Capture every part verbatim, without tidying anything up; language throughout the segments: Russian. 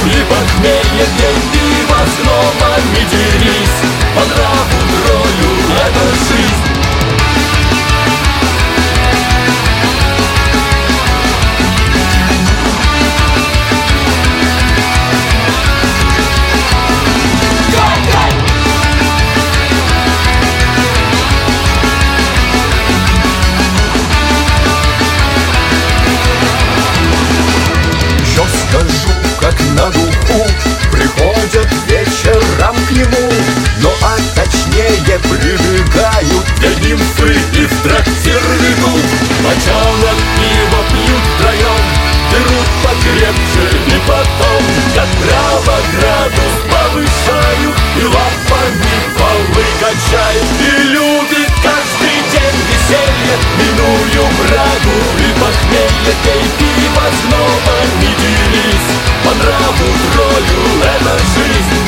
и похмелье пей, пиво с гномами дерись. По нраву троллю это жизнь. Скажу, как на духу, приходят вечером к нему, но а точнее прибегают две нимфы и в трактир ведут. Бочонок пива пьют втроем, берут покрепче и потом, как право, градус повышают и лапами полы качают. И любит каждый день веселье, миную брагу и похмелье. Пей пиво с гномами делись, по нраву троллю это жизнь.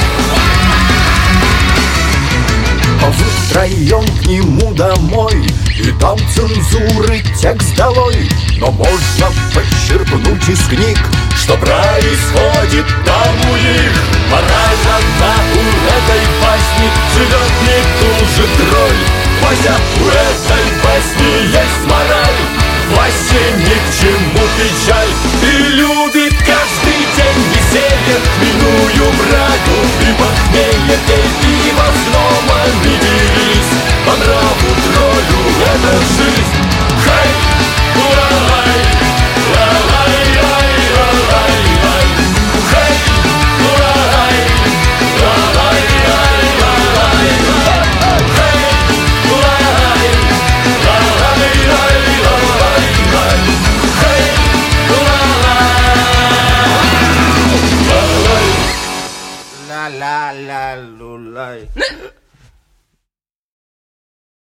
А вы втроем к нему домой, и там цензуры текст долой. Но можно подчеркнуть из книг, что происходит там у них. Мораль одна у этой басни, живет не туже тролль. Вася, у этой басни есть мораль, Васе ни к чему печаль. И любит каждый день веселье, миную брагу и похмелье. Пей пиво с гномами делись, по нраву троллю это жизнь.